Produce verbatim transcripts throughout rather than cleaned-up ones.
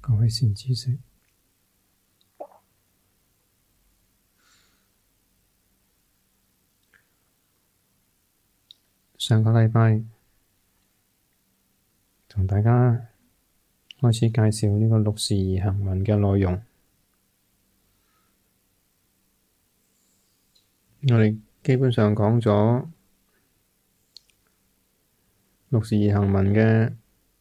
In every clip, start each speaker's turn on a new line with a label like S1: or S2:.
S1: 各位善知識，上個禮拜同大家開始介紹呢個六時而行文嘅內容。我哋基本上講咗六時而行文嘅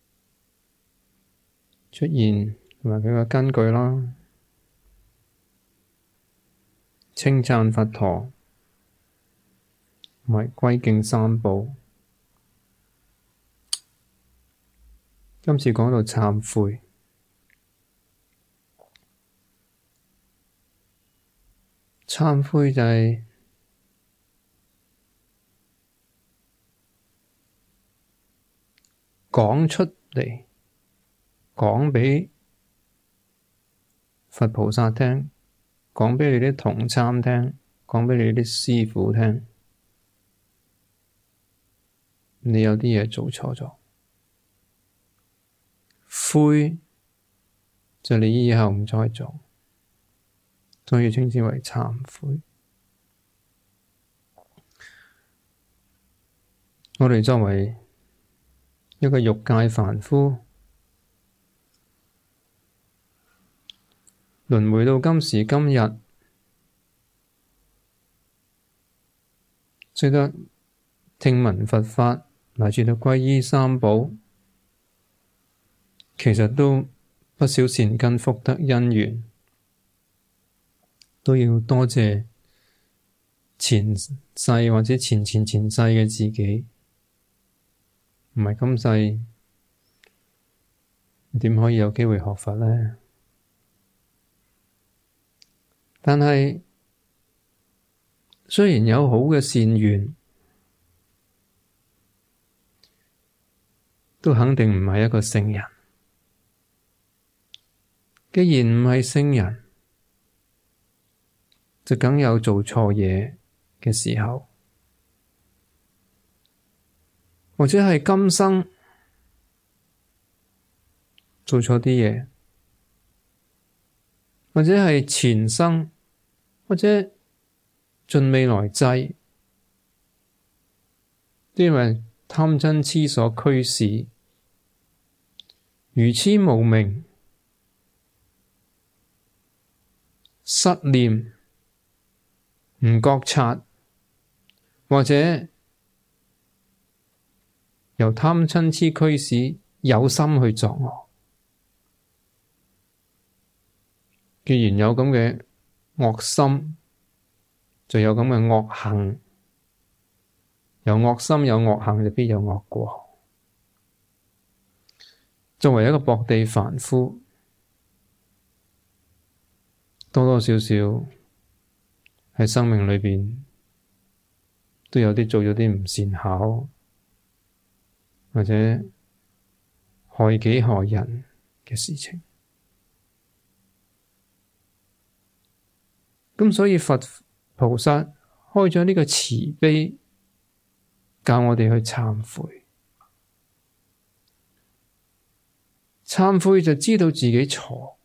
S1: 出現同埋佢嘅根據啦，稱讚佛陀同埋歸敬三寶。今次講到懺悔，懺悔就係講出嚟，講畀佛菩薩聽，講畀你啲同參聽，講畀你啲師父聽，你有啲嘢做錯咗。悔就你以後唔再做，所以稱之為懺悔。我哋作為一個欲界凡夫，輪迴到今時今日，識得聽聞佛法，乃至到皈依三寶，其實都不少善根福德因緣，都要多謝前世或者前前前世嘅自己，唔係今世點可以有機會學佛呢？但係雖然有好嘅善緣，都肯定唔係一個聖人。既然唔係聖人，就梗有做錯嘢嘅時候，或者係今生做錯啲嘢，或者係前生，或者盡未來際，因為貪嗔癡所驅使，愚癡無明，失念，唔覺察，或者由貪嗔癡驅使，有心去作惡。既然有咁嘅惡心，就有咁嘅惡行，有惡心有惡行，就必有惡果。作為一個薄地凡夫，多多少少喺生命裏邊都有啲做咗啲唔善巧，或者害己害人嘅事情。咁所以佛菩薩開咗呢個慈悲，教我哋去懺悔。懺悔就知道自己錯。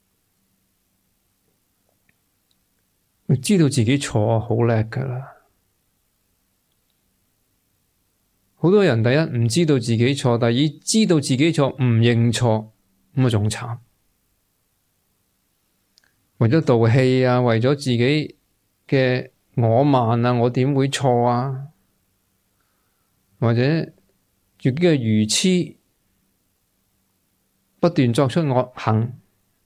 S1: 知道自己錯好叻㗎喇，好多人第一唔知道自己錯，第二知道自己錯唔認錯，咁啊仲慘。為咗道氣啊，為咗自己嘅我慢啊，我點會錯啊？或者自己嘅愚癡，不斷作出惡行。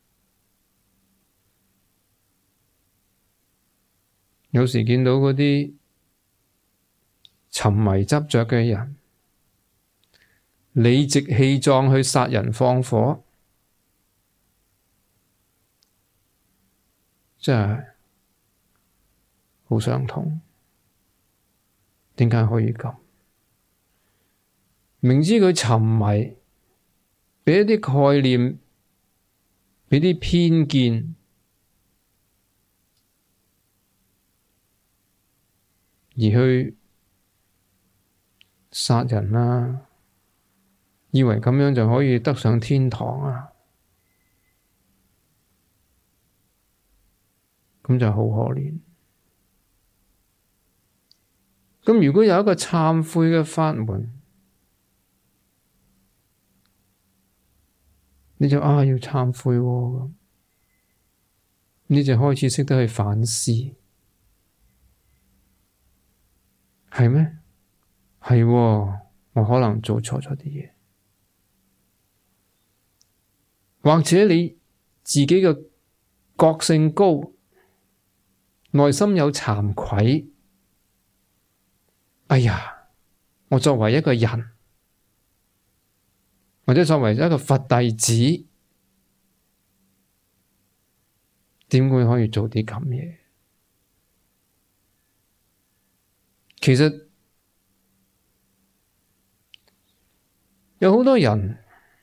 S1: 有時見到嗰啲沉迷執着嘅人，理直氣壯去殺人放火，真係好傷痛。點解可以咁？明知佢沉迷，畀一啲概念，畀啲偏見，而去殺人啦，以為咁樣就可以得上天堂啊！ 咁就好可憐。咁如果有一個懺悔嘅法門，你就啊要懺悔喎，你就開始識得去反思，係咩？係喎，我可能做錯咗啲嘢，或者你自己嘅覺性高，內心有慚愧。哎呀，我作為一個人，或者作為一個佛弟子，點會可以做啲咁嘢？其實有好多人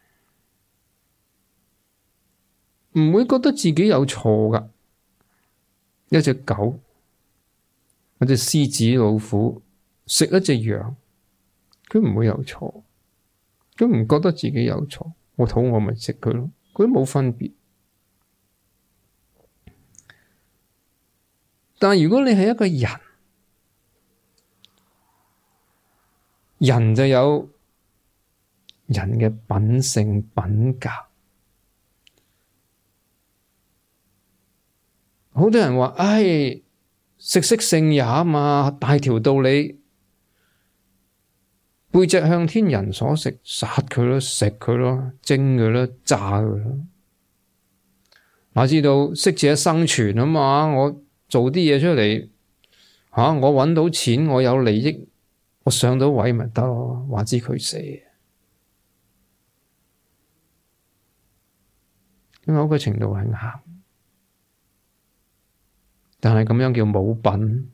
S1: 唔會覺得自己有錯㗎。一隻狗，一隻獅子、老虎食一隻羊，佢唔會有錯，佢唔覺得自己有錯。我肚餓咪食佢咯，佢都冇分別。但係如果你係一個人，人就有人嘅品性品格。好多人話，唉，食色性也嘛，大條道理，背脊向天，人所食，殺佢咯，食佢咯，蒸佢咯，炸佢咯。我知道適者生存啊嘛，我做啲嘢出嚟，吓、啊、我搵到錢，我有利益，我上到位咪得咯，話知佢死。某個程度係啱，但係咁樣叫冇品。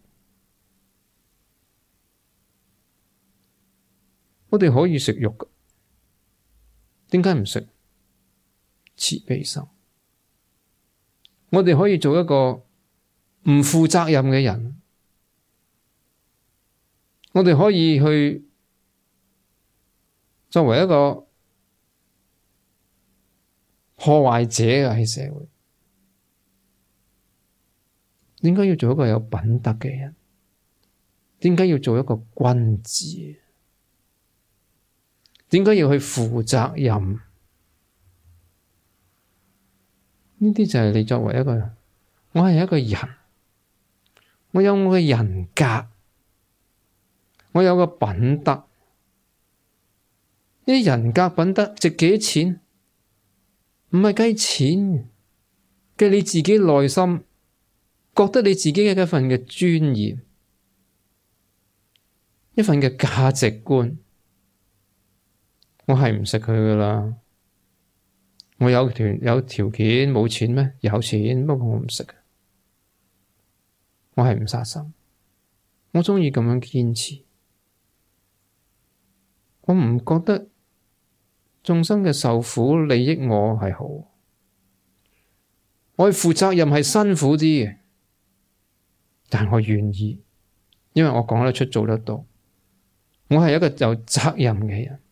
S1: 我哋可以食肉㗎，點解唔食？慈悲心。我哋可以做一個唔負責任嘅人，我哋可以去作為一個破壞者喺社會。點解要做一個有品德嘅人？點解要做一個君子？點解要去負責任？呢啲就係你作為一個人，我係一個人，我有我嘅人格，我有個品德。呢啲人格品德值幾錢？唔係計錢，計你自己內心覺得你自己嘅一份嘅尊嚴，一份嘅價值觀。我係唔食佢噶啦。我有條有條件冇錢咩？有錢，不過我唔食。我係唔殺生，我鍾意咁樣堅持。我唔覺得眾生嘅受苦利益我係好。我去負責任係辛苦啲嘅，但我願意，因為我講得出做得到。我係一個有責任嘅人。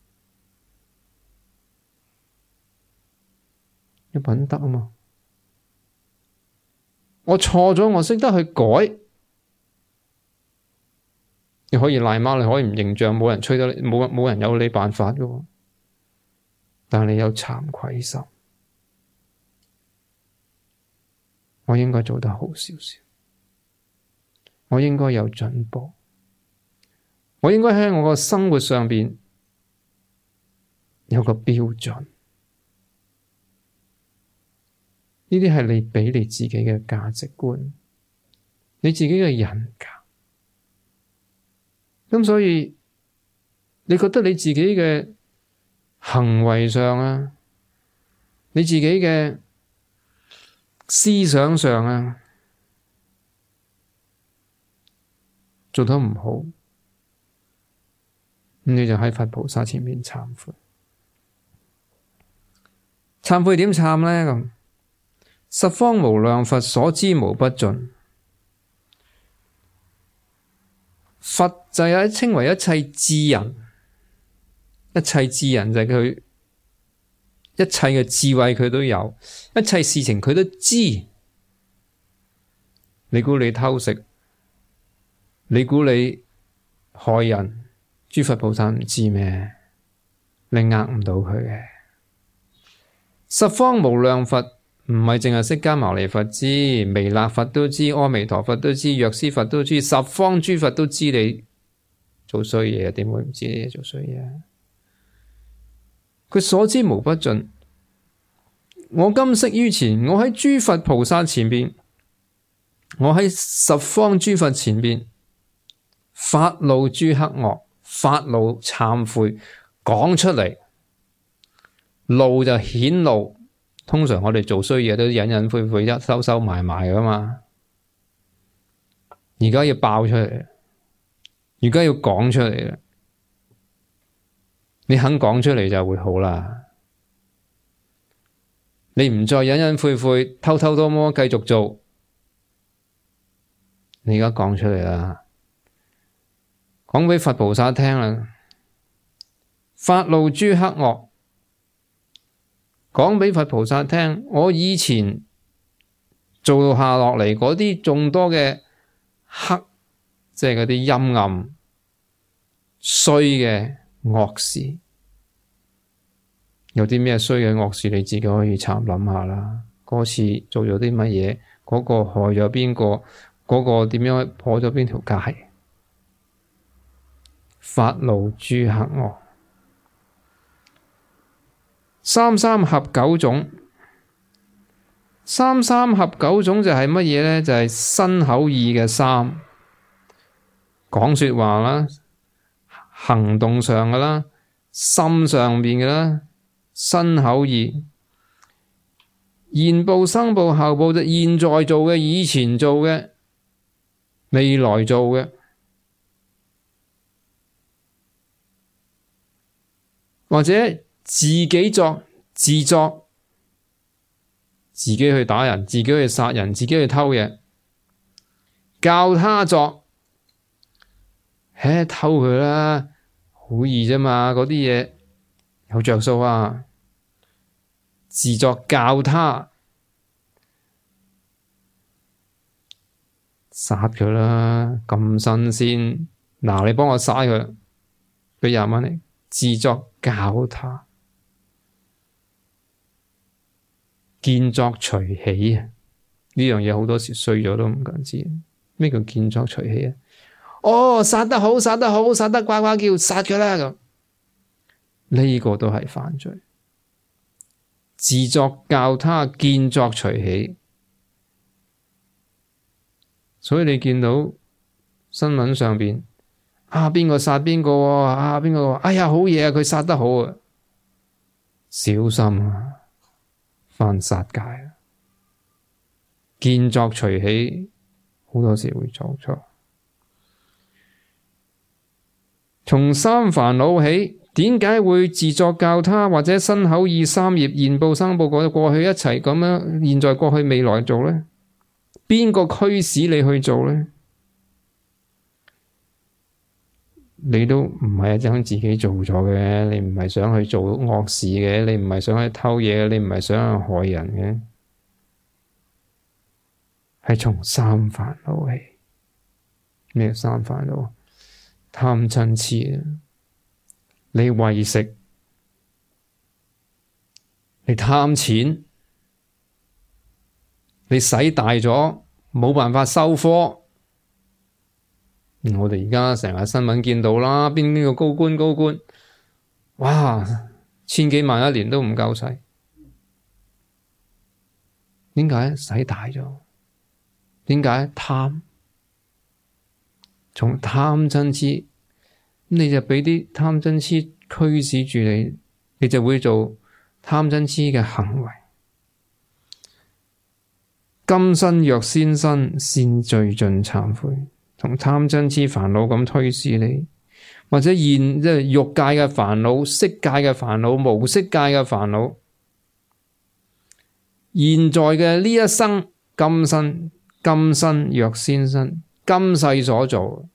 S1: 有品德啊嘛，我錯咗，我識得去改。你可以賴貓，你可以唔認賬，冇人吹得你，冇冇人有你辦法噶。但係你有慚愧心，我應該做得好少少，我應該有進步，我應該喺我個生活上邊有個標準。呢啲係你畀你自己嘅價值觀，你自己嘅人格。咁所以你覺得你自己嘅行為上啊，你自己嘅思想上啊，做得唔好，咁你就喺佛菩薩前面懺悔。懺悔點懺呢？咁十方無量佛所知無不盡。佛就有稱為一切智人，一切智人就係佢一切嘅智慧佢都有，一切事情佢都知。 你估你偷食？你估你害人？諸佛菩薩唔知咩？你呃唔到佢嘅。十方無量佛唔係淨係釋迦牟尼佛知，彌勒佛都知，阿彌陀佛都知，藥師佛都知，十方諸佛都知你做衰嘢，點會唔知你做衰嘢？佢所知無不盡。我今昔於前，我喺諸佛菩薩前邊，我喺十方諸佛前邊發露諸黑惡，發露懺悔，講出嚟。露就顯露，通常我哋做衰嘢都隱隱晦晦、一收收埋埋噶嘛。而家要爆出嚟，而家要講出嚟啦。你肯講出嚟就會好啦。你唔再隱隱晦晦、偷偷摸摸繼續做，你而家講出嚟啦，講畀佛菩薩聽啦，發露諸黑惡。講畀佛菩薩聽，我以前做下落嚟嗰啲眾多嘅黑，即係嗰啲陰暗衰嘅惡事，有啲咩衰嘅惡事，你自己可以參諗下啦。嗰次做咗啲乜嘢？嗰個害咗邊個？嗰個點樣破咗邊條界？發露諸黑惡。三三合九種，三三合九種就係乜嘢咧？就係身口意嘅三，講說話啦，行動上嘅啦，心上面嘅啦，身口意，現報生報後報，就現在做嘅，以前做嘅，未來做嘅，或者自己作自作，自己去打人，自己去殺人，自己去偷嘢，教他作，唉，偷佢啦，好易啫嘛，嗰啲嘢有着數啊。自作教他，殺佢啦，咁新鮮，嗱，你幫我殺佢，畀廿蚊你。自作教他。見作隨喜啊！呢樣嘢好多時衰咗都唔敢知。咩叫見作隨喜啊？哦，殺得好，殺得好，殺得呱呱叫，殺佢啦咁。呢個都係犯罪。自作教他，見作隨喜。所以你見到新聞上邊啊，邊個殺邊個啊？邊個？哎呀，好嘢啊！佢殺得好啊！小心啊！犯殺戒啊！見作隨喜，好多時會做錯。從三煩惱起，點解會自作教他或者身口意三業現報生報過過去一齊咁樣，現在過去未來做呢？邊個驅使你去做呢？你都唔係想自己做咗嘅，你唔係想去做惡事嘅，你唔係想去偷嘢嘅，你唔係想去害人嘅，係從三煩惱起。咩三煩惱？貪嗔癡啊！你為食，你貪錢，你使大咗，冇辦法收科。我哋而家成日新聞見到啦，邊邊個高官高官，哇，千幾萬一年都唔夠使。點解？使大咗。點解？貪。從貪嗔癡，你就畀啲貪嗔癡驅使住你，你就會做貪嗔癡嘅行為。今生若先生，先罪盡懺悔。同貪嗔癡煩惱咁推使你，或者現即係欲界嘅煩惱、色界嘅煩惱、無色界嘅煩惱，現在嘅呢一生，今生今生若先生，今世所做，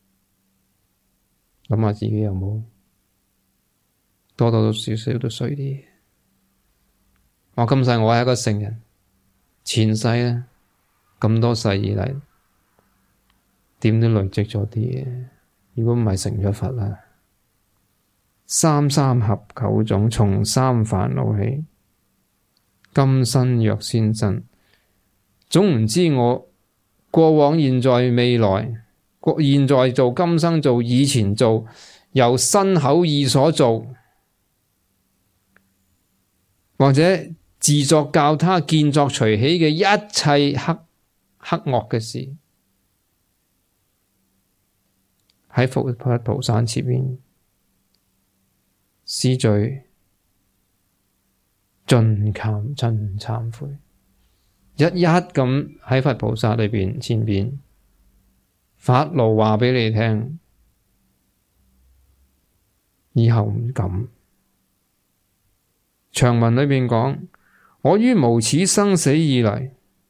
S1: 諗下自己有冇多多少少都衰啲？我今世我係一個聖人，前世咧咁多世以嚟，點都累積咗啲嘢。如果唔係成咗佛啦，三三合九種，從三煩惱起，今生若先真。總唔知我過往、現在、未來，過現在做、今生做、以前做，由身口意所做，或者自作教他、見作隨喜嘅一切黑黑惡嘅事，喺佛菩薩前面思罪盡懺盡懺悔，一一咁喺佛菩薩裏邊前邊發怒話畀你聽，以後唔敢。長文裏邊講，我於無始生死以嚟，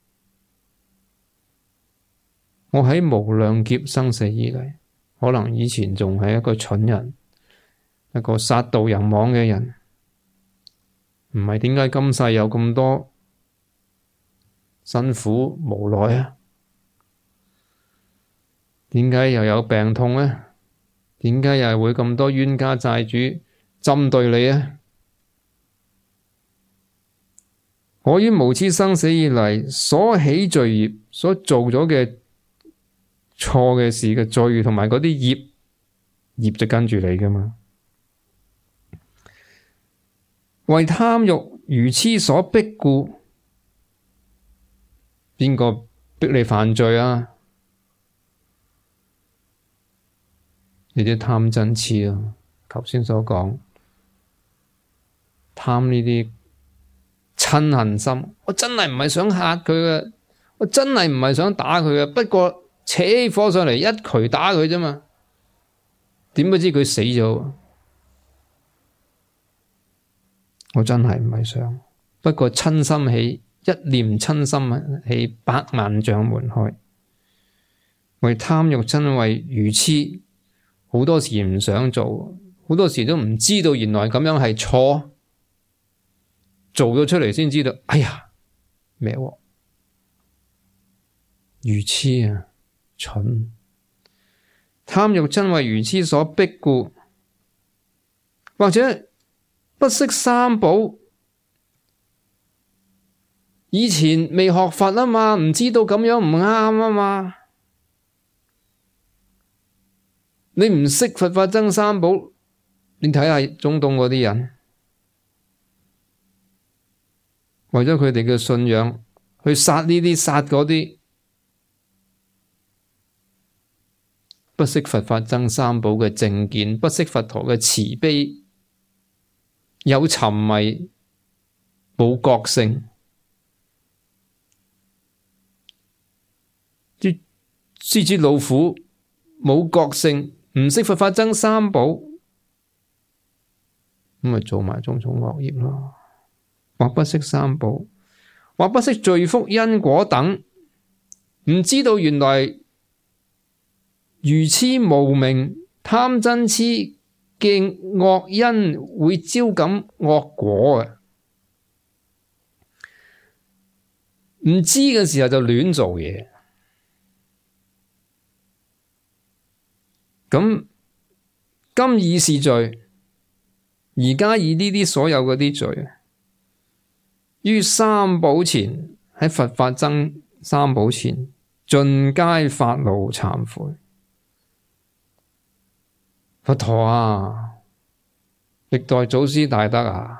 S1: 我喺無量劫生死以嚟，可能以前仲係一個蠢人，一個殺盜淫妄嘅人，唔係點解今世有咁多辛苦無奈啊？點解又有病痛呢？點解又會咁多冤家債主針對你啊？我於無始生死以嚟所起罪業，所做咗嘅錯嘅事嘅罪，同埋嗰啲業業就跟住你噶嘛。為貪欲愚癡所逼故，邊個逼你犯罪啊？你啲貪嗔癡啊，頭先所講貪呢啲嗔恨心，我真係唔係想嚇佢嘅，我真係唔係想打佢嘅，不過扯起火上嚟一拳打佢啫嘛，點不知佢死咗？我真係唔係想，不過嗔心起，一念嗔心起，百萬障門開。為貪欲嗔恚愚癡，好多時唔想做，好多時都唔知道原來咁樣係錯，做咗出嚟先知道，哎呀咩喎？愚癡啊，蠢！貪欲嗔恚愚癡所逼故，或者不識三寶，以前未學佛啊嘛，唔知道咁樣唔啱啊嘛。你唔識佛法僧三寶，你睇下中東嗰啲人，為咗佢哋嘅信仰，去殺呢啲殺嗰啲，不識佛法僧三寶嘅正見，不識佛陀嘅慈悲，有沉迷，冇覺性，啲獅子老虎冇覺性。唔識佛法僧三寶，咁咪做埋種種惡業咯。或不識三寶，或不識罪福因果等，唔知道原來愚癡無明貪嗔癡嘅惡因會招感惡果啊！唔知嘅時候就亂做嘢。咁今已是罪，而家以呢啲所有嗰啲罪，於三寶前，喺佛法僧三寶前，盡皆發露懺悔。佛陀啊，歷代祖師大德啊，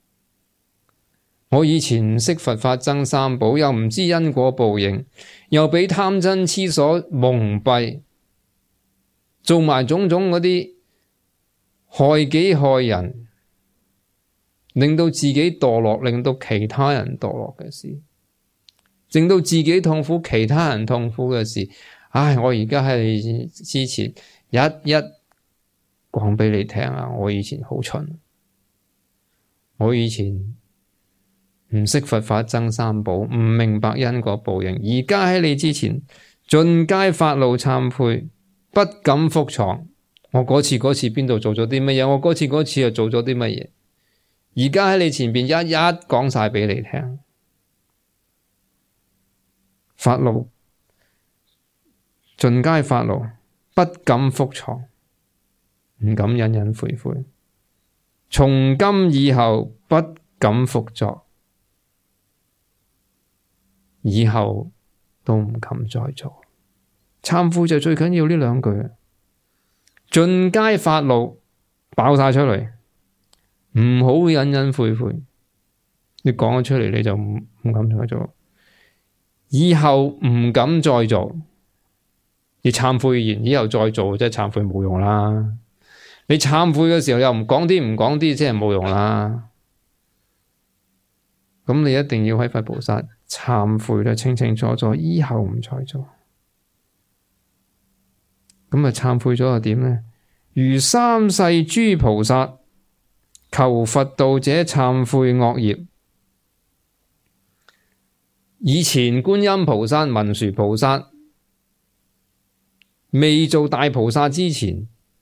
S1: 我以前唔識佛法僧三寶，又唔知因果報應，又俾貪嗔癡所蒙蔽，做埋種種嗰啲害己害人，令到自己墮落，令到其他人墮落嘅事，令到自己痛苦，其他人痛苦嘅事。唉，我而家喺你之前一一講畀你聽啊！我以前好蠢，我以前唔識佛法僧三寶，唔明白因果報應。而家喺你之前盡皆發露懺悔，不敢覆藏。我嗰次嗰次邊度做咗啲乜嘢？我嗰次嗰次又做咗啲乜嘢？而家喺你前邊一一講晒畀你聽。 發怒，盡皆發怒，不敢覆藏，唔敢隱隱晦晦。從今以後不敢復作，以後都唔敢再做。懺悔就最緊要呢兩句，盡皆發怒，爆晒出嚟，唔好隱隱晦晦。你講咗出嚟，你就唔唔敢再做，以後唔敢再做。你懺悔完以後再做，即係懺悔冇用啦。你懺悔嘅時候又唔講啲唔講啲，即係冇用啦。咁你一定要喺佛菩薩懺悔得清清楚楚，以後唔再做。咁啊，懺悔咗又點呢？如三世諸菩薩求佛道者懺悔惡業。以前觀音菩薩、文殊菩薩未做大菩薩之前，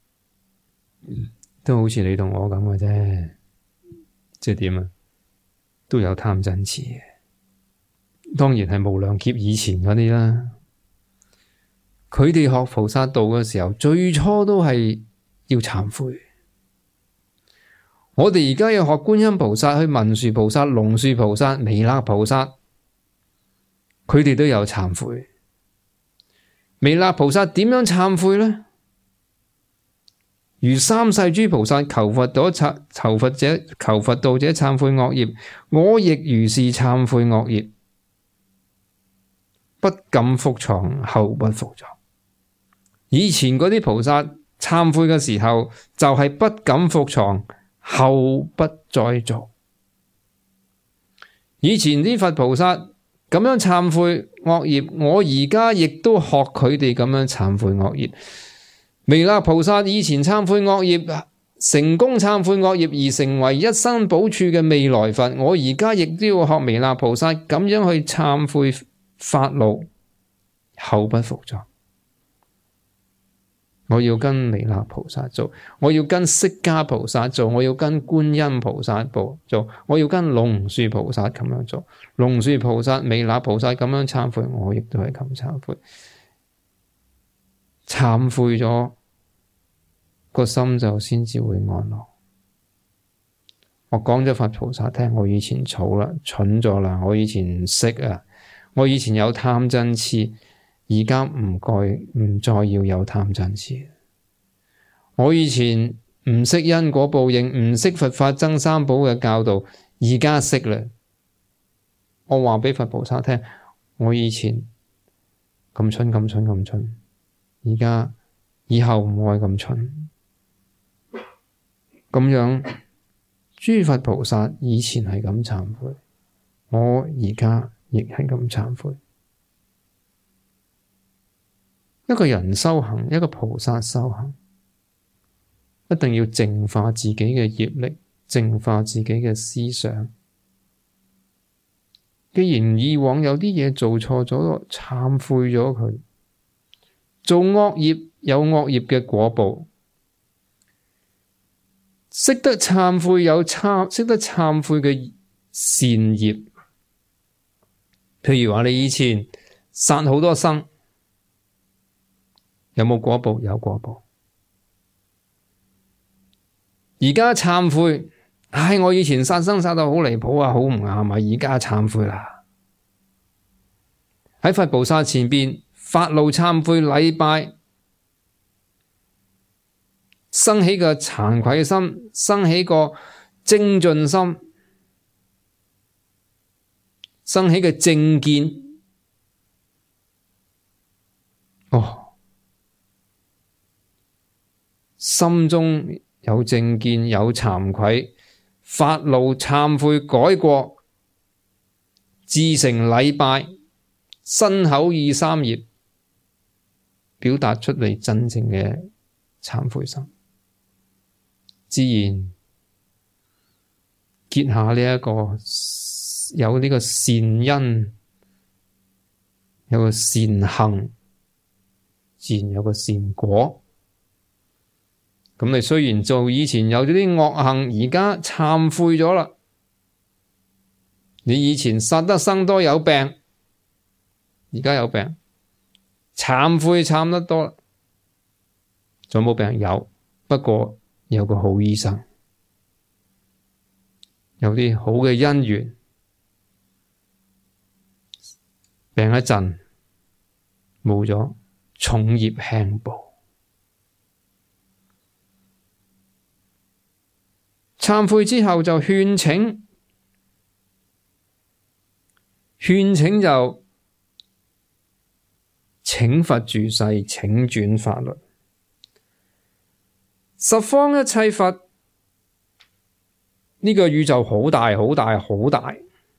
S1: 都好似你同我咁嘅啫，即係點啊？都有貪嗔癡嘅，當然係無量劫以前嗰啲啦。佢哋學菩薩道嘅時候，最初都係要懺悔。我哋而家要學觀音菩薩、去文殊菩薩、龍樹菩薩、彌勒菩薩，佢哋都有懺悔。彌勒菩薩點樣懺悔呢？如三世諸菩薩求佛道者求佛者求佛道者懺悔惡業，我亦如是懺悔惡業，不敢覆藏，後不復作。以前嗰啲菩薩懺悔嘅時候，就係、是、不敢覆藏，後不再做。以前啲佛菩薩咁樣懺悔惡業，我而家亦都學佢哋咁樣懺悔惡業。彌勒菩薩以前懺悔惡業，成功懺悔惡業而成為一生補處嘅未來佛，我而家亦都要學彌勒菩薩咁樣去懺悔發怒，後不復作。我要跟彌勒菩薩做，我要跟釋迦菩薩做，我要跟觀音菩薩做，我要跟龍樹菩薩咁樣做。龍樹菩薩、彌勒菩薩咁樣懺悔，我亦都係咁懺悔。懺悔咗，個心就先至會安樂。我講咗佛菩薩聽，我以前草啦，蠢咗啦，我以前唔識啊，我以前有貪嗔癡。而家唔該唔再要有貪嗔癡。我以前唔識因果報應，唔識佛法僧三寶嘅教導，而家識啦。我話畀佛菩薩聽，我以前咁蠢咁蠢咁蠢，而家以後唔愛咁蠢。咁樣諸佛菩薩以前係咁懺悔，我而家亦係咁懺悔。一個人修行，一個菩薩修行，一定要淨化自己嘅業力，淨化自己嘅思想。既然以往有啲嘢做錯咗，懺悔咗佢。做惡業有惡業嘅果報，識得懺悔有懺識得懺悔嘅善業。譬如話你以前殺好多生，有冇果報？有果報。而家懺悔，唉，我以前殺生殺到好離譜啊，好唔啱啊，而家懺悔啦。喺佛菩薩前邊發怒懺悔禮拜，生起個慚愧心，生起個精進心，生起個正見。哦。心中有正見，有慚愧，發怒懺悔改過，至誠禮拜，身口意三業表達出嚟真正嘅懺悔心，自然結下呢、這、一個有呢個善因，有個善行，自然有個善果。咁你雖然做以前有咗啲惡行，而家懺悔咗啦。你以前殺得生多有病， 而家有病，懺悔懺得多啦，仲有冇病？有，不過有個好醫生，有啲好嘅姻緣，病一陣冇咗，重業輕報。懺悔之後就勸請，勸請就請佛住世，請轉法輪。十方一切佛，呢個宇宙好大好大好大，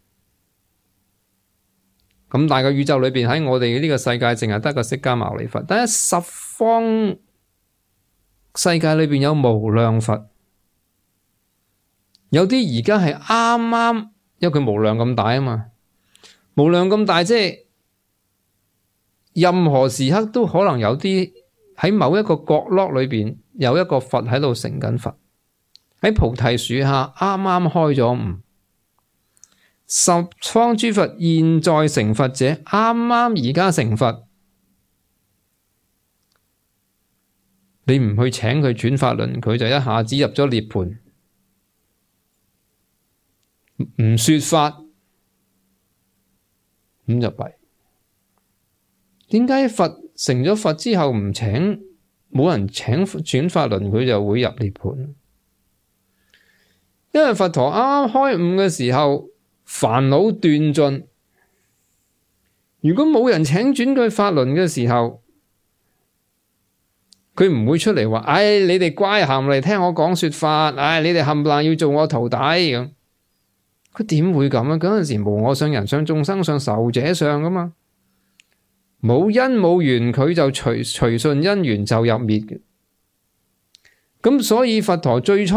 S1: 咁大個宇宙裏邊，喺我哋呢個世界淨係得個釋迦牟尼佛，但係十方世界裏邊有無量佛。有啲而家係啱啱，因為佢無量咁大啊嘛，無量咁大，即係任何時刻都可能有啲喺某一個角落裏邊有一個佛喺度成緊佛，喺菩提樹下啱啱開咗悟，十方諸佛現在成佛者，啱啱而家成佛，你唔去請佢轉法輪，佢就一下子入咗涅槃。唔說法咁就弊。點解佛成咗佛之後唔請，冇人請轉法輪，佢就會入涅槃？因為佛陀啱啱開悟嘅時候，煩惱斷盡。如果冇人請轉佢法輪嘅時候，佢唔會出嚟話：唉，你哋乖行嚟聽我講說法，唉，你哋冚唪唥要做我徒弟咁。佢點會咁啊？嗰陣時無我相、人相、眾生相、壽者相噶嘛，冇因冇緣，佢就隨隨順因緣就入滅嘅。咁所以佛陀最初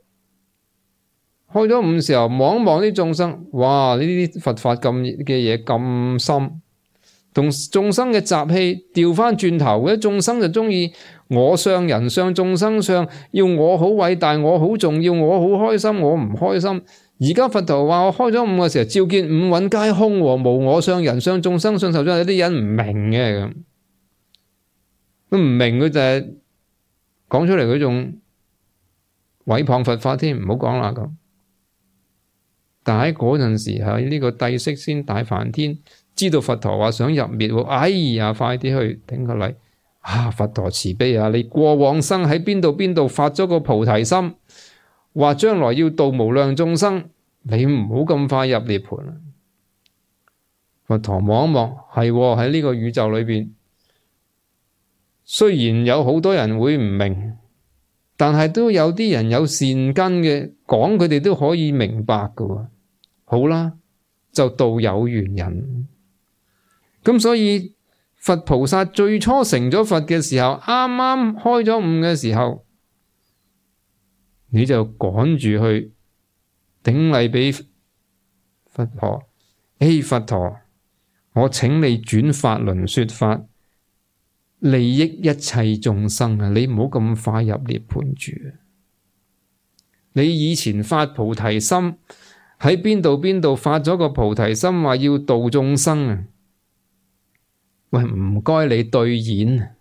S1: 開咗悟時候，望一望啲眾生，哇！呢啲佛法咁嘅嘢咁深，同眾生嘅習氣調翻轉頭嘅，眾生就中意我相、人相、眾生相，要我好偉大，我好重要，我好開心，我唔開心。而家佛陀話我開咗悟嘅時候，照見五蘊皆空，無我相、人相、眾生相、壽者，有啲人唔明嘅咁，佢唔明佢就係講出嚟，佢仲毀謗佛法添，唔好講啦咁。但喺嗰陣時喺呢個帝釋先大梵天知道佛陀話想入滅，哎呀，快啲去頂個禮啊！佛陀慈悲啊，你過往生喺邊度邊度發咗個菩提心，話將來要度無量眾生，你唔好咁快入涅槃啊！佛陀望一望，係喺呢個宇宙裏邊，雖然有好多人會唔明，但係都有啲人有善根嘅，講佢哋都可以明白㗎。好啦，就度有緣人。咁所以佛菩薩最初成咗佛嘅時候，啱啱開咗悟嘅時候，你就趕住去頂禮俾佛陀。誒，佛陀，我請你轉法輪說法，利益一切眾生啊！你唔好咁快入涅槃住。你以前發菩提心喺邊度邊度發咗個菩提心，話要度眾生啊！喂，唔該你兌現，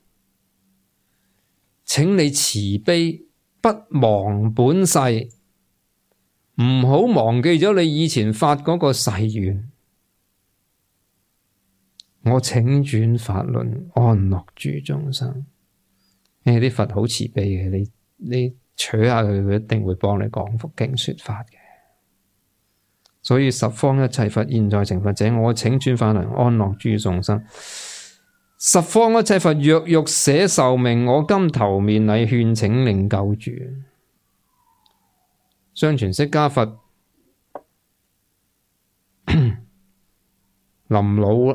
S1: 請你慈悲不忘本誓，唔好忘記咗你以前發嗰個誓願。我請轉法輪，安樂住眾生。誒，啲佛好慈悲嘅，你你取下佢，佢一定會幫你講佛經說法嘅。所以十方一切佛現在成佛者，我請轉法輪，安樂住眾生。十方一切佛若欲捨壽命，我今頭面禮勸請令救住。相傳釋迦佛臨老，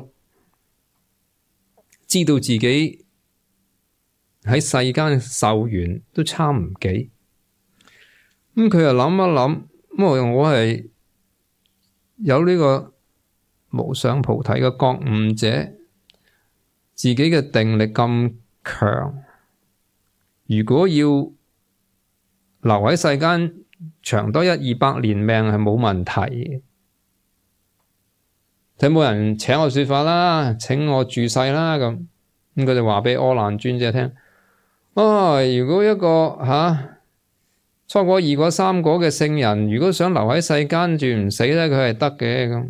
S1: 知道自己喺世間壽元都差唔幾，咁佢又諗一諗，咁我係有呢個無上菩提嘅覺悟者，自己嘅定力咁強，如果要留喺世間長多一二百年命係冇問題嘅。 睇冇人請我說法啦，請我住世啦咁。咁佢就話俾阿難尊者聽：哦，如果一個吓、啊、初果、二果、三果嘅聖人，如果想留喺世間住唔死咧，佢係得嘅咁。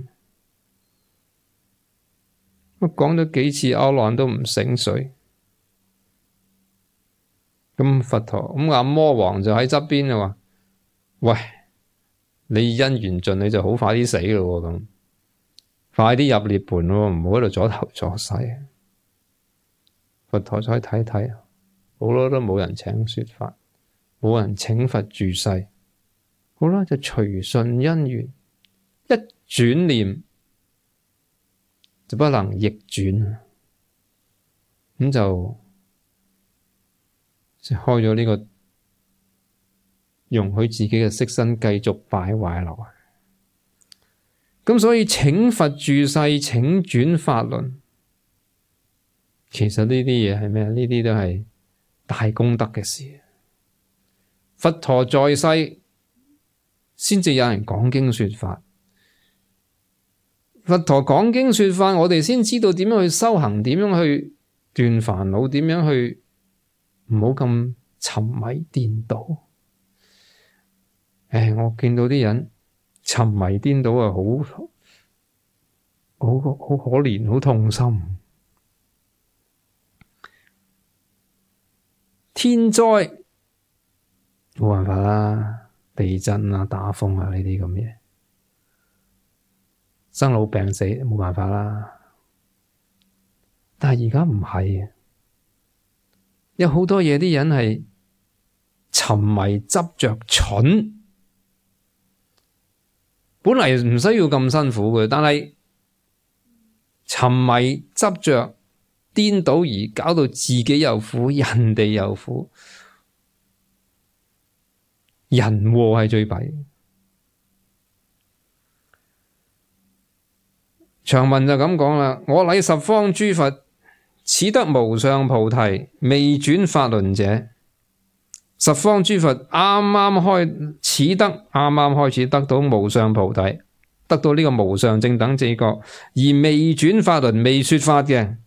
S1: 我講咗幾次，阿難都唔醒水。咁佛陀咁阿魔王就喺側邊就話：喂，你因緣盡，你就好快啲死咯咁，快啲入涅槃咯，唔好喺度阻頭阻勢。佛陀再睇睇，好啦，都冇人請說法，冇人請佛住世，好啦，就隨順因緣，一轉念就不能逆轉，咁就。就開咗呢個容許自己嘅色身繼續敗壞落去，咁所以請佛住世，請轉法輪，其實呢啲嘢係咩？呢啲都係大功德嘅事。佛陀在世，先至有人講經說法。佛陀講經說法，我哋先知道點樣去修行，點樣去斷煩惱，點樣去。唔好咁沉迷顛倒。誒，我見到啲人沉迷顛倒啊，好好好可憐，好痛心。天災冇辦法啦，地震啊、打風啊呢啲咁嘢，生老病死冇辦法啦。但係而家唔係。有好多嘢，啲人係沉迷執着蠢，本嚟唔需要咁辛苦嘅，但係沉迷執着顛倒而搞到自己又苦，人哋又苦，人禍係最弊。長文就咁講啦，我禮十方諸佛。此得無上菩提，未轉法輪者，十方諸佛啱啱開，此得啱啱開始得到無上菩提，得到呢個無上正等正覺，而未轉法輪，未說法嘅，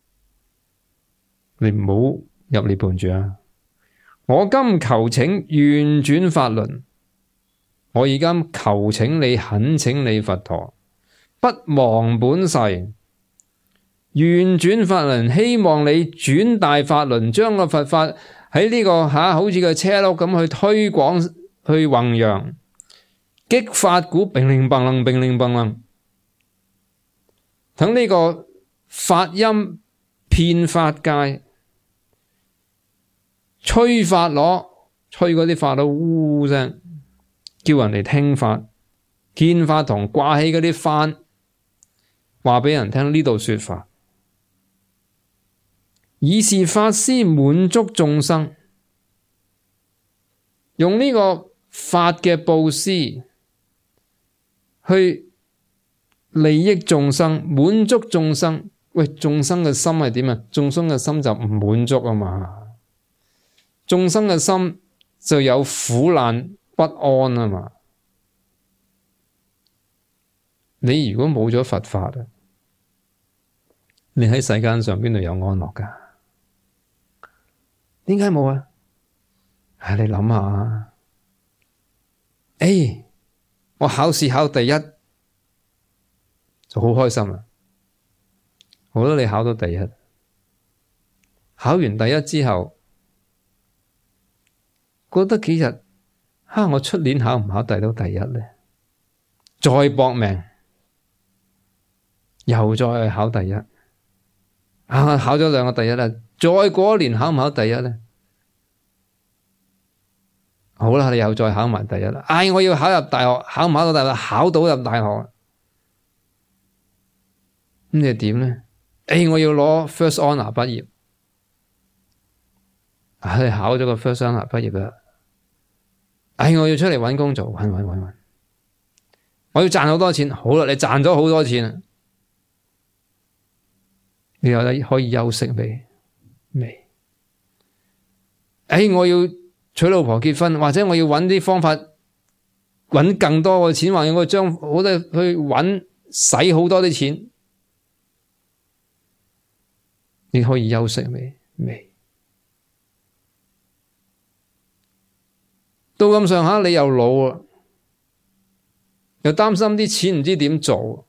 S1: 你唔好入涅槃住啊！我今求請願轉法輪，我而家求請你，懇請你佛陀，不忘本誓。願轉法輪，希望你轉大法輪，將個佛法喺呢、這個吓、啊，好似個車轆咁去推廣、去弘揚，激發鼓，乒鈴乓啷，乒鈴乓啷，等呢個法音遍法界，吹法螺，吹嗰啲法螺嗚聲，叫人哋聽法，見法堂掛起嗰啲幡，話俾人聽呢度說法。以是法施滿足眾生，用呢個法嘅布施去利益眾生，滿足眾生。喂，眾生嘅心係點啊？眾生嘅心就唔滿足啊嘛，眾生嘅心就有苦難不安啊嘛。你如果冇咗佛法啊，你喺世間上邊度有安樂噶？點解冇啊？唉，你諗下，誒，我考試考第一就好開心啦。好啦，你考到第一，考完第一之後，過得幾日，哈，我出年考唔考第到第一咧？再搏命，又再去考第一。啊！考咗兩個第一啦，再過一年考唔考第一咧？好啦，你又再考埋第一啦。唉、哎，我要考入大學，考唔考到大學？考到入大學，咁你係點咧？唉、哎，我要攞 first honour 畢業。唉、哎，考咗個 first honour 畢業啦。唉、哎，我要出嚟搵工做，搵搵搵搵。我要賺好多錢。好啦，你賺咗好多錢。你有得可以休息未？未？誒，我要娶老婆結婚，或者我要揾啲方法揾更多嘅錢，或者我將好多去揾使好多啲錢，你可以休息未？未。到咁上下，你又老啦，又擔心啲錢唔知點做。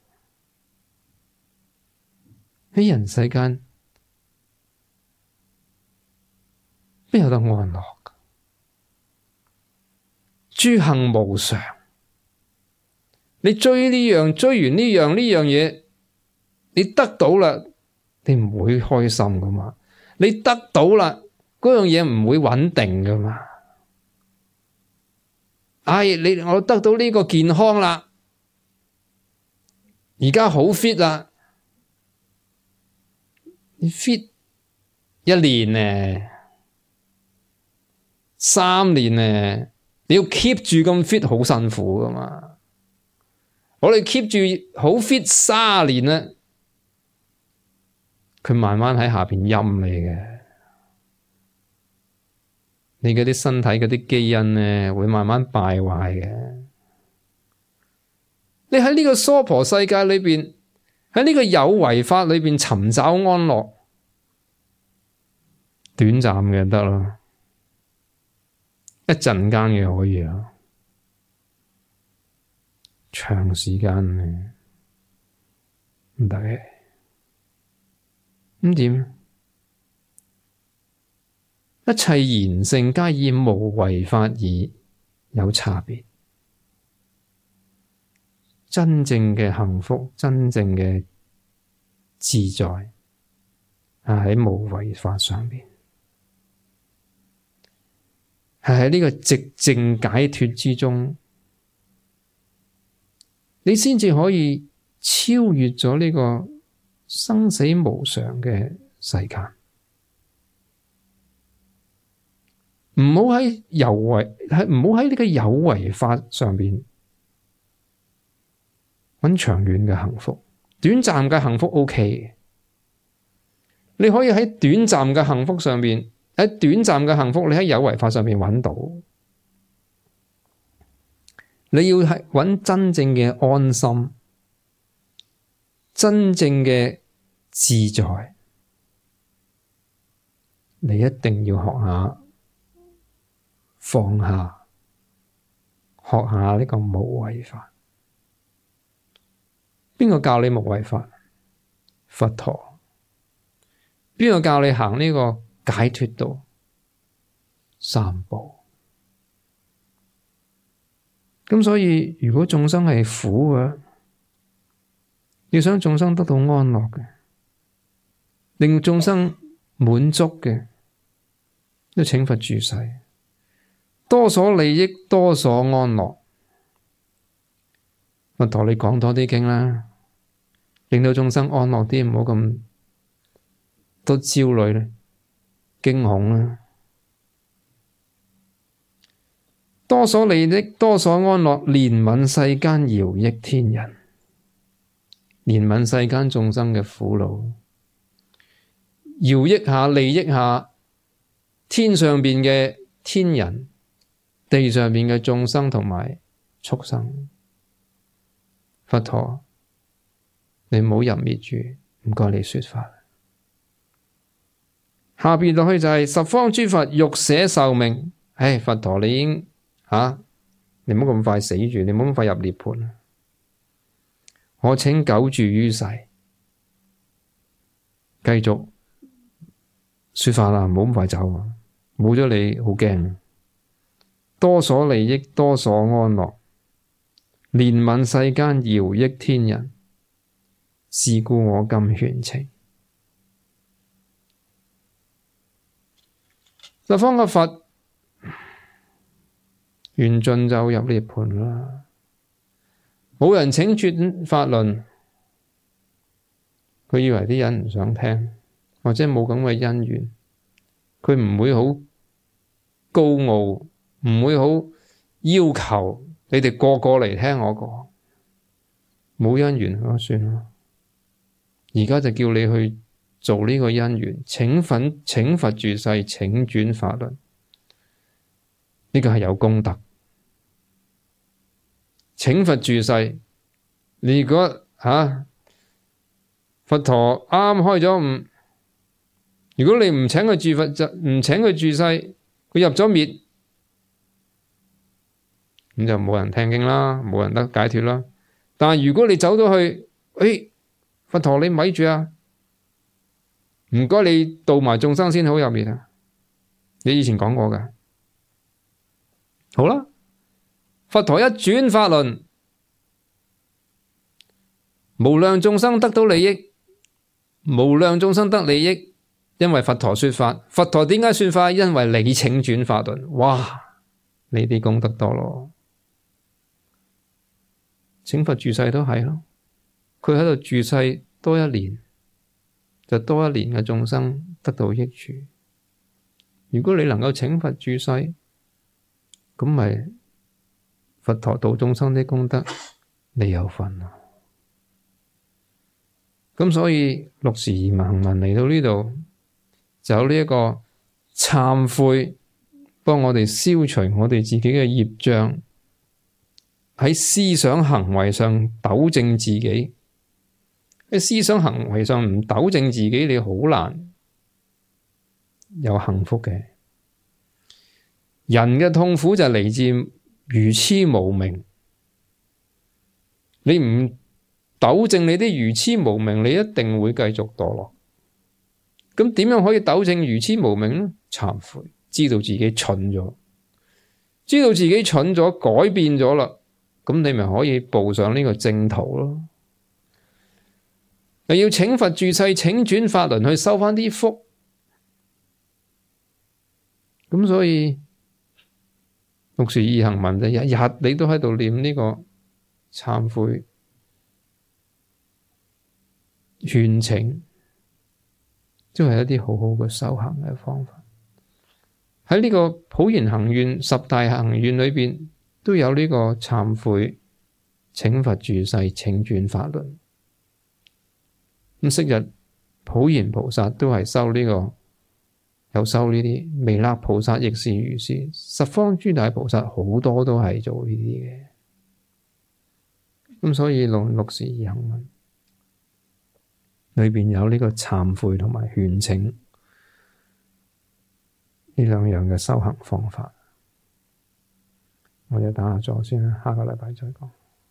S1: 喺人世間邊有得安樂？諸行無常，你追呢樣，追完呢樣呢樣嘢，你得到啦，你唔會開心噶嘛？你得到啦，嗰樣嘢唔會穩定噶嘛？唉、哎，你我得到呢個健康啦，而家好 fit 啦，你 fit 一年呢，三年呢，你要 keep 住咁 fit 好辛苦噶嘛？我哋 keep 住好 fit 三年呢，佢慢慢喺下邊陰你嘅。你嗰啲身體嗰啲基因呢，會慢慢敗壞嘅。你喺呢個娑婆世界裏邊，喺呢個有為法裏邊尋找安樂，短暫嘅得啦，一陣間嘅可以啦，長時間嘅唔得嘅。咁點？一切言性皆以無為法而有差別。真正嘅幸福，真正嘅自在，係喺無為法上邊，係喺呢個寂靜解脫之中，你先至可以超越咗呢個生死無常嘅世界。唔好喺有為，係唔好喺呢個有為法上邊揾長遠嘅幸福，短暫嘅幸福 OK。你可以喺短暫嘅幸福上邊，喺短暫嘅幸福，你喺有為法上邊揾到。你要係揾真正嘅安心，真正嘅自在，你一定要學下。放下，學下呢個無為法。邊個教你無為法？佛陀。邊個教你行呢個解脫道？三寶。咁所以，如果眾生係苦嘅，要想眾生得到安樂嘅，令眾生滿足嘅，都請佛住世。多所利益，多所安樂。佛陀你講多啲經啦，令到眾生安樂啲，唔好咁多焦慮咧、驚恐啦。多所利益，多所安樂，憐憫世間，饒益天人。憐憫世間眾生嘅苦惱，饒益下、利益下天上邊嘅天人。地上面嘅眾生同埋畜生，佛陀，你唔好入滅住，唔該你說法。下邊落去就係十方諸佛欲捨壽命，唉，佛陀你已經吓、啊，你唔好咁快死住，你唔好咁快入涅槃。我請久住於世，繼續說法啦，唔好咁快走啊，冇咗你好驚。多所利益，多所安樂，憐憫世間，饒益天人。是故我今勸請。十方嘅佛緣盡就入涅槃啦，冇人請轉法輪，佢以為啲人唔想聽，或者冇咁嘅因緣，佢唔會好高傲。唔會好要求你哋個個嚟聽我講，冇因緣咁算咯。而家就叫你去做呢個因緣，請佛請佛住世，請轉法輪，呢個係有功德。請佛住世，你如果吓、啊，佛陀啱開咗悟，如果你唔請佢住佛，就唔請佢住世，佢入咗滅，咁就冇人聽經啦，冇人得解脫啦。但係如果你走咗去，誒、哎，佛陀你咪住啊，唔該你度埋眾生先好入滅啊，你以前講過㗎。好啦，佛陀一轉法輪，無量眾生得到利益，無量眾生得利益，因為佛陀說法。佛陀點解說法？因為你請轉法輪。哇，你啲功德多咯，請佛住世都係咯，佢喺度住世多一年，就多一年嘅眾生得到益處。如果你能夠請佛住世，咁咪佛陀度眾生的功德，你有份啊！咁所以六時而行文嚟到呢度，就有呢一個懺悔，幫我哋消除我哋自己嘅業障，喺思想行為上糾正自己。喺思想行為上唔糾正自己，你好難有幸福嘅。人嘅痛苦就係嚟自愚癡無明，你唔糾正你啲愚癡無明，你一定會繼續墮落。咁點樣可以糾正愚癡無明呢？懺悔，知道自己蠢咗，知道自己蠢咗，改變咗啦，咁你咪可以步上呢個正途咯。你要請佛住世，請轉法輪去收返啲福。咁所以六時而行文就日日你都喺度念呢個懺悔勸請，都係一啲好好嘅修行嘅方法。喺呢個普賢行願十大行願裏邊都有呢個懺悔請佛住世，請轉法輪。咁昔日普賢菩薩都係修呢、這個。有修呢啲，彌勒菩薩亦是如是，十方諸大菩薩好多都係做呢啲嘅。咁所以六六時而行文裏邊有呢個懺悔同埋勸請呢兩樣嘅修行方法。我哋打下坐先啦，下個禮拜再講。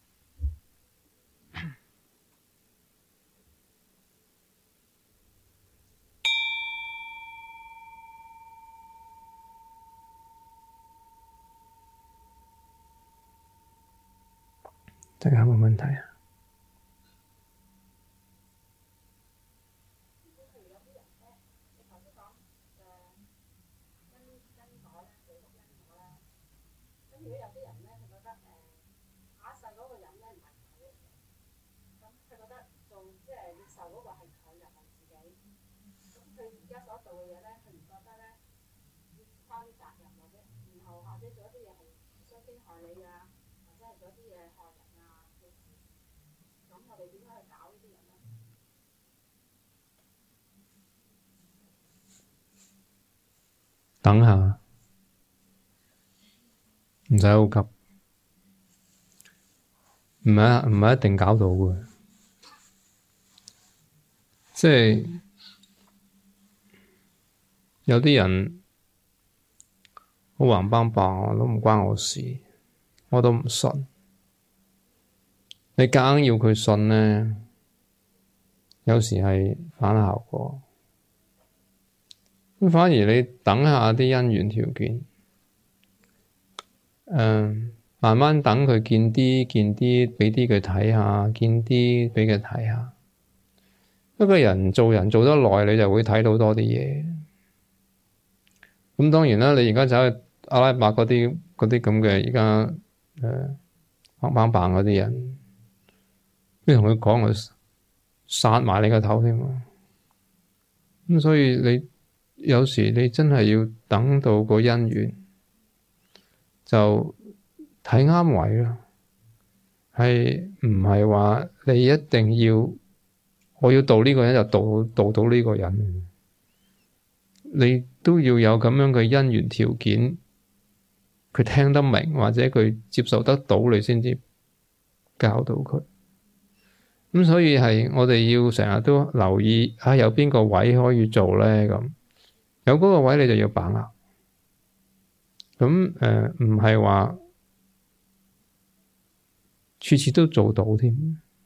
S1: 大家有冇問題啊？等下，唔使好急，唔係唔係一定搞到嘅，即係有啲人好橫斑白，都唔關我事，我都唔信。你夾硬要佢信呢，有時係反效果。咁反而你等下啲因緣條件，嗯，慢慢等佢見啲見啲，畀啲佢睇下，見啲畀佢睇下。一個人做人做得耐，你就會睇到多啲嘢。咁當然啦，你而家走去阿拉伯嗰啲嗰啲咁嘅而家誒黑板棒嗰啲人，你同佢講，佢殺埋你個頭添啊！咁所以你。有時你真係要等到個因緣，就睇啱位咯。係唔係話你一定要我要度呢個人就度度到呢個人？你都要有咁樣嘅因緣條件，佢聽得明或者佢接受得到，你先至教到佢。 咁所以係我哋要成日都留意啊，有邊個位可以做咧？咁有嗰個位你就要把握。咁誒唔係話處處都做到添。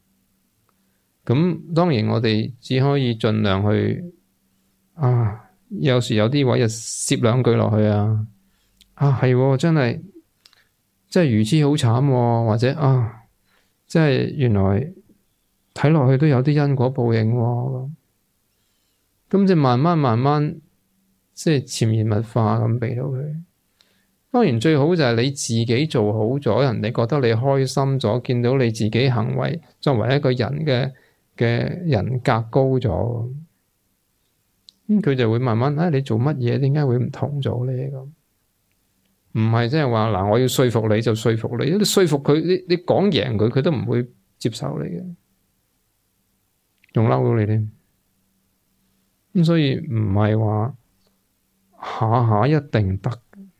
S1: 咁當然我哋只可以盡量去啊，有時有啲位就攝兩句落去啊。啊係、哦、真係真係愚痴好慘、哦，或者啊，即係原來睇落去都有啲因果報應、哦。咁就慢慢慢慢即係潛移默化咁俾到佢。當然最好就係你自己做好咗，人哋覺得你開心咗，見到你自己行為作為一個人嘅嘅人格高咗，咁、嗯、佢就會慢慢啊，你做乜嘢？點解會唔同咗咧？咁唔係即係話嗱，我要說服你就說服你，你說服佢，你你講贏佢，佢都唔會接受你嘅，仲嬲到你添。咁所以唔係話下下一定得。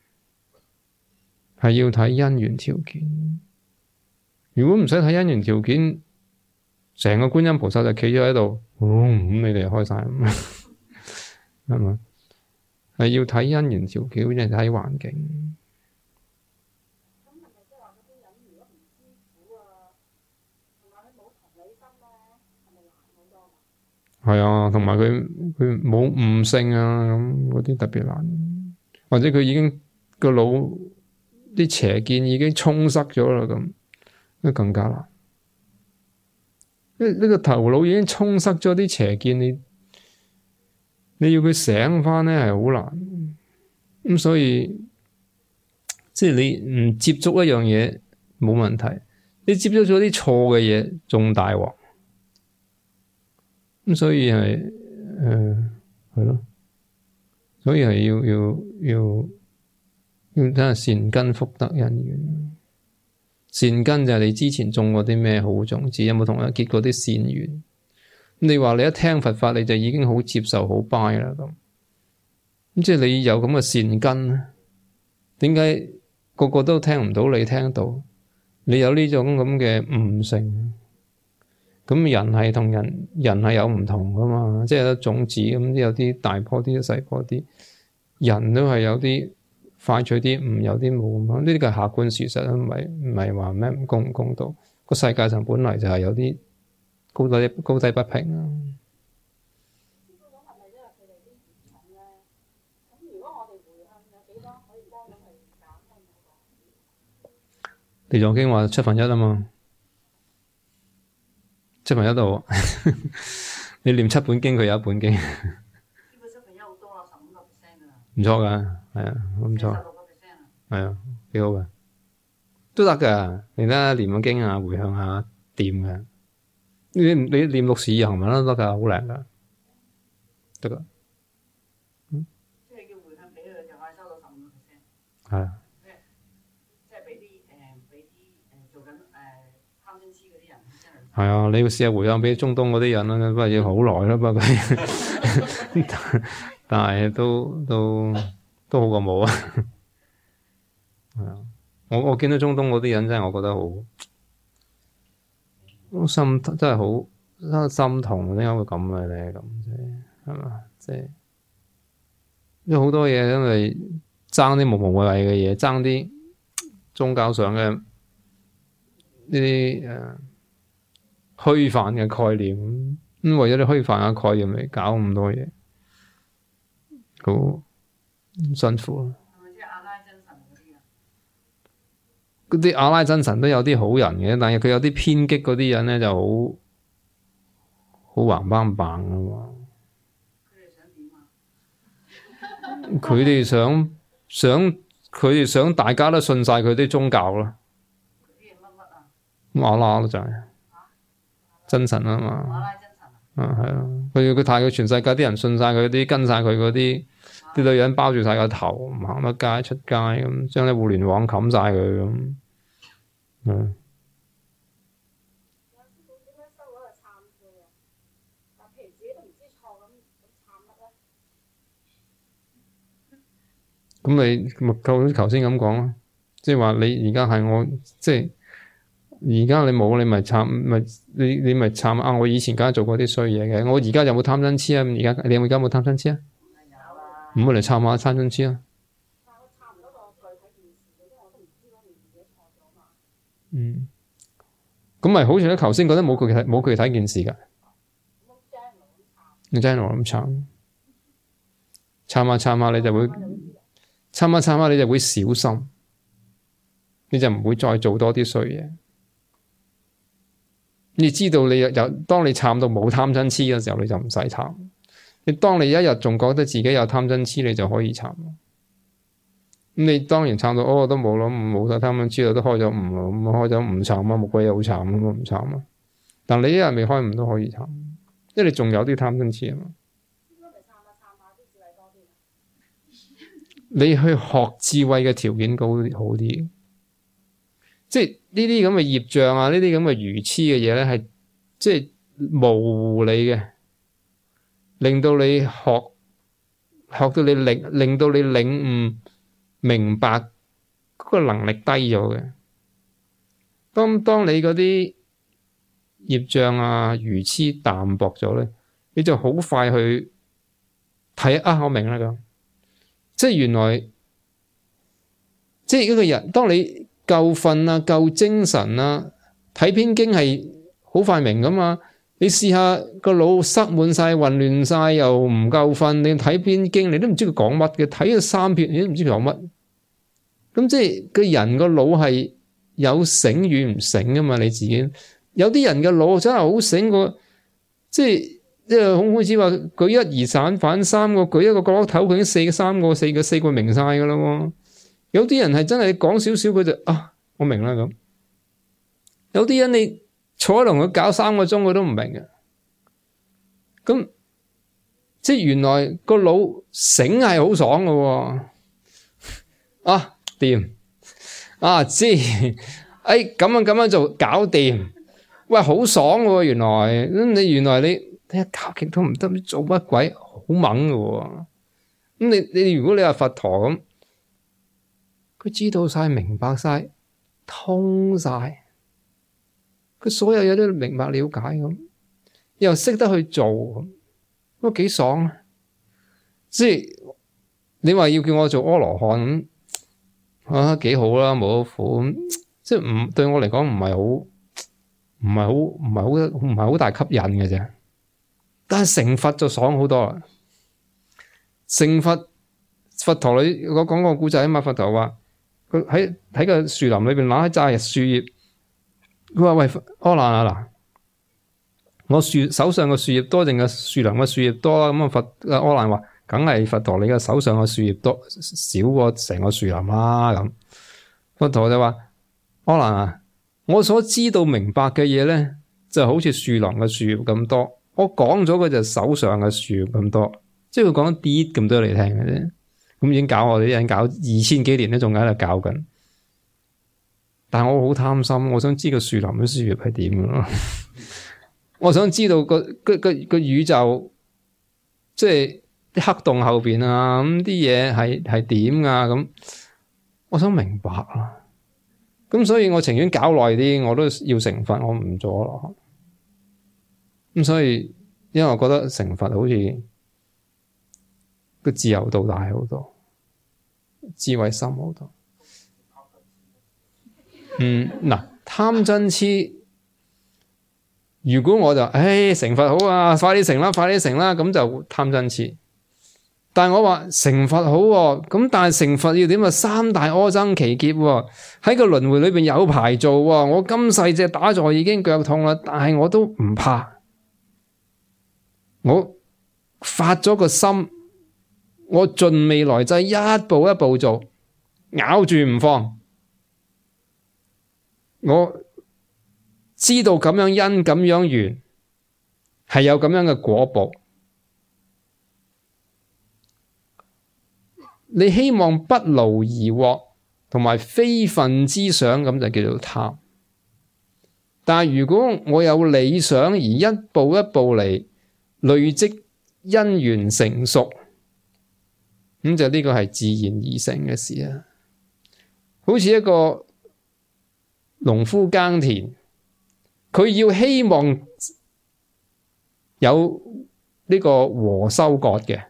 S1: 係要睇因緣條件。如果唔使睇因緣條件，成個觀音菩薩就企咗喺度，咁、哦、你哋開晒，係嘛？係要睇因緣條件，即係睇環境。咁係咪即係話嗰啲人如果唔知苦啊，同埋佢冇同理心咧，係咪難好多？係啊，同埋佢佢冇悟性啊，咁嗰啲特別難。或者佢已經個腦啲邪見已經充塞咗啦，咁咁更加難。呢、這、呢個頭腦已經充塞咗啲邪見，你你要佢醒翻咧係好難。咁所以即係你唔接觸一樣嘢冇問題，你接觸咗啲錯嘅嘢仲大鑊。咁所以係誒係咯，所以係要要要。要要睇下善根福德因緣，善根就係你之前種過啲咩好種子，有冇同人結過啲善緣？你話你一聽佛法你就已經好接受好 buy 啦咁，咁即係你有咁嘅善根，點解個個都聽唔到你聽到？你有呢種咁嘅悟性，咁人係同人人係有唔同噶嘛？即係有種子咁，有啲大棵啲，細棵啲，人都係有啲。快脆啲，唔有啲冇咁，呢啲係客觀事實，唔係唔係話咩唔公唔公道。個世界上本嚟就係有啲高低高低不平啊。師父講係咪因為佢哋啲業重咧？咁如果我哋回向有幾多可以幫到佢減輕嗰個？地藏經話七分一啊嘛，七分一度，你念七本經，佢有一本經。師父七分一好多啊，十五個 percent 啊。唔錯㗎。係啊，唔錯，係啊，幾好嘅，都得噶。你睇念個經啊，回向下掂嘅。你你念六時以行文都得噶，好靚噶，得噶。嗯。即係叫回向俾佢，就可以收到十五個 percent。係啊。即係即係俾啲誒俾啲誒做緊誒貪嗔痴嗰啲人。係啊，你要試下回向俾中東嗰啲人啦，不過要好耐啦，不過但係都都。都好過冇啊，係啊！我我見到中東嗰啲人真係，我覺得好心真係好心痛，點解會咁嘅咧？咁即係係嘛？即係因為好多嘢，因為爭啲無無謂謂嘅嘢，爭啲宗教上嘅呢啲誒虛泛嘅概念，咁為咗啲虛泛嘅概念嚟搞咁多嘢，好辛苦啊！係咪即係阿拉真神嗰啲啊？嗰啲阿拉真神都有啲好人嘅，但係佢有啲偏激嗰啲人咧，就好好橫斑棒噶嘛。佢哋想點啊？佢哋想想佢哋想大家都信晒佢啲宗教咯。嗰啲係乜乜啊？阿拉咯就係、是啊、真神啊嘛。阿拉真神啊？啊係啊！佢佢太佢全世界啲人信晒佢啲，跟晒佢嗰啲。啲女人包住晒個頭，唔行得街出街咁，將啲互聯網冚晒佢咁。嗯。有師傅點樣收嗰個懺悔啊？但譬如自己都唔知錯咁，咁懺乜咧？咁你咪頭頭先咁講咯，即係話你而家係我，即係而家你冇，你咪慘，咪你你咪慘啊！我以前梗係做過啲衰嘢嘅，我而家有冇貪嗔痴啊？而家你有冇而家冇貪嗔痴啊？唔好嚟參下貪嗔痴啊！嗯，咁咪好似你頭先覺得冇具體冇具體件事㗎，你真係我咁慘，參下參下你就會參下參下你就會小心，你就唔會再做多啲衰嘢。你知道你有當你參到冇貪嗔痴嘅時候，你就唔使參。你當你一日仲覺得自己有貪嗔痴，你就可以參。咁你當然參到哦都冇咯，冇晒貪嗔痴啦，都開咗悟咯，咁開咗悟參啊，冇鬼嘢好參咁唔參啊。但你一日未開悟都可以參，因為你仲有啲貪嗔痴啊嘛。你去學智慧嘅條件高好啲，即係呢啲咁嘅業障啊，呢啲咁嘅愚痴嘅嘢咧，係即係模糊你嘅，令到你學學到你領，令到你領悟明白嗰個能力低咗嘅。當當你嗰啲業障啊愚痴淡薄咗咧，你就好快去睇啊，我明啦咁。即係原來，即係一個人，當你夠瞓啊、夠精神啊，睇篇經係好快明噶嘛。你試下個腦塞滿晒、混亂晒，又唔夠瞓，你睇篇經，你都唔知佢講乜嘅，睇咗三篇，你都唔知佢講乜。咁即係個人個腦係有醒與唔醒噶嘛？你自己有啲人嘅腦真係好醒過，即係。即係好好似話舉一而散反三個，舉一個角落頭，佢已經四個三個四個四個明晒噶啦。有啲人係真係講少少佢就啊，我明啦咁。有啲人你坐喺度同佢搞三個鐘，佢都唔明嘅。咁即係原來個腦醒係好爽噶。啊掂啊知，誒咁樣咁樣做搞掂，喂好爽噶。原來你原來你。一搞極都唔得，做乜鬼好猛嘅喎？咁你你如果你話佛陀咁，佢知道晒、明白晒、通晒，佢所有嘢都明白了解咁，又識得去做咁，都幾爽啊！即係你話要叫我做阿羅漢咁啊，幾好啦，冇苦咁，即係唔對我嚟講唔係好，唔係好，唔係好，唔係好大吸引嘅啫。但係成佛就爽好多啦！成佛，佛陀你我講個故仔啊嘛，佛陀話佢喺喺個樹林裏邊攞一紮樹葉，佢話喂阿難啊嗱，我樹手上嘅樹葉多定係樹林嘅樹葉多啦？咁啊佛阿難話，梗係佛陀你嘅手上嘅樹葉多少過成個樹林啦咁。佛陀就話阿難啊，我所知道明白嘅嘢咧，就好似樹林嘅樹葉咁多。我講咗佢就手上嘅樹咁多，即係佢講啲咁多嚟聽嘅啫。咁已經搞我哋啲人搞二千幾年都仲喺度搞緊。但係我好貪心，我想知個樹林嘅樹葉係點嘅咯。我想知道個個個個宇宙，即係啲黑洞後邊啊，咁啲嘢係係點啊？咁我想明白啊。咁所以我情願搞耐啲，我都要成佛，我唔做咯。咁所以，因為我覺得成佛好似個自由度大好多，智慧深好多。嗯，嗱，貪嗔痴，如果我就，唉，成佛好啊，快啲成啦，快啲成啦，咁就貪嗔痴。但係我話成佛好喎，咁但係成佛要點啊？三大阿僧祇劫喎，喺個輪迴裏邊有排做喎。我今世隻打坐已經腳痛啦，但係我都唔怕。我發咗個心，我盡未來際一步一步做，咬住唔放。我知道咁樣因咁樣緣，係有咁樣嘅果報。你希望不勞而獲，同埋非分之想，咁就叫做貪。但係如果我有理想而一步一步嚟，累積因緣成熟，咁就呢個係自然而成嘅事啊！好似一個農夫耕田，佢要希望有呢個禾收割嘅，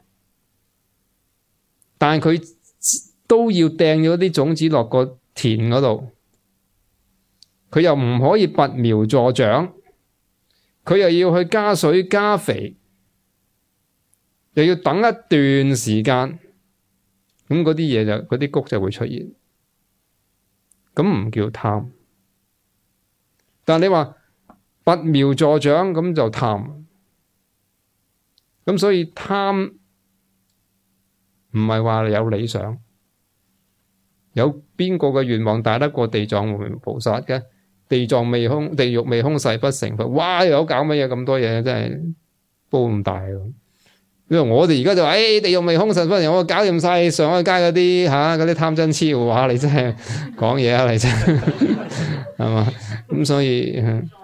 S1: 但係佢都要掟咗啲種子落個田嗰度，佢又唔可以拔苗助長，佢又要去加水加肥，又要等一段時間，咁嗰啲嘢就嗰啲穀就會出現，咁唔叫貪。但係你話拔苗助長咁就貪，咁所以貪唔係話有理想，有邊個嘅願望大得過地藏王菩薩嘅？地藏未空，地獄未空，誓不成佛。哇！又有搞乜嘢咁多嘢，真係煲咁大喎。因為我哋而家就話，誒、哎、地獄未空，誓不成佛，我搞掂晒上海街嗰啲嚇嗰啲貪嗔痴，哇！你真係講嘢啊，你真係係嘛？咁所以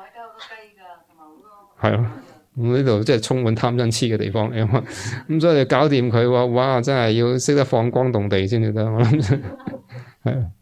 S1: 係咯，咁呢度即係充滿貪嗔痴嘅地方嚟啊嘛。咁所以你搞掂佢喎，哇！真係要識得放光動地先至得，我諗係啊。